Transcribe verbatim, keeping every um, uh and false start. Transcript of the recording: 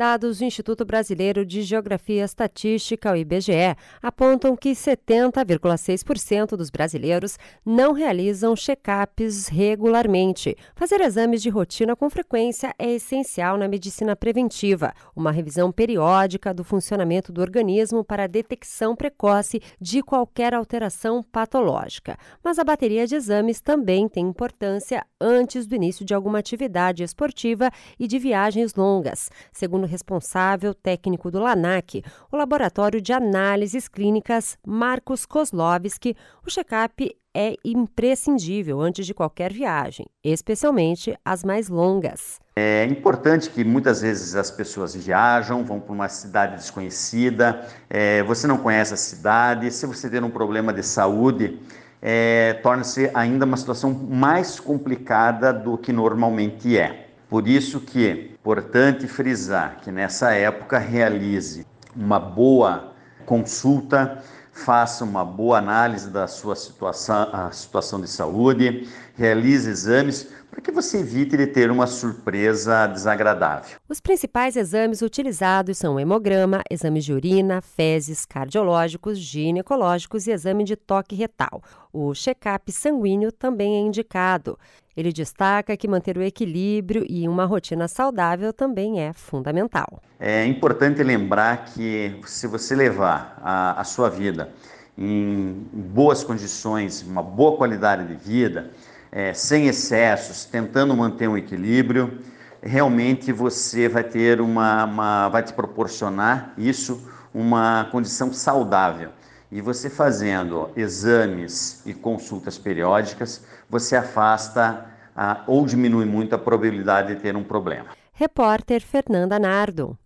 Dados do Instituto Brasileiro de Geografia e Estatística, o I B G E, apontam que setenta vírgula seis por cento dos brasileiros não realizam check-ups regularmente. Fazer exames de rotina com frequência é essencial na medicina preventiva, uma revisão periódica do funcionamento do organismo para a detecção precoce de qualquer alteração patológica. Mas a bateria de exames também tem importância antes do início de alguma atividade esportiva e de viagens longas. Segundo o responsável técnico do LANAC, o Laboratório de Análises Clínicas Marcos Kozlowski, o check-up é imprescindível antes de qualquer viagem, especialmente as mais longas. É importante que muitas vezes as pessoas viajam, vão para uma cidade desconhecida, é, você não conhece a cidade, se você tem um problema de saúde, é, torna-se ainda uma situação mais complicada do que normalmente é. Por isso que é importante frisar que nessa época realize uma boa consulta, faça uma boa análise da sua situação, a situação de saúde, realize exames para que você evite de ter uma surpresa desagradável. Os principais exames utilizados são o hemograma, exames de urina, fezes, cardiológicos, ginecológicos e exame de toque retal. O check-up sanguíneo também é indicado. Ele destaca que manter o equilíbrio e uma rotina saudável também é fundamental. É importante lembrar que se você levar a, a sua vida em boas condições, uma boa qualidade de vida, é, sem excessos, tentando manter um equilíbrio, realmente você vai ter uma, uma, vai te proporcionar isso, uma condição saudável. E você fazendo exames e consultas periódicas, você afasta a, ou diminui muito a probabilidade de ter um problema. Repórter Fernanda Nardo.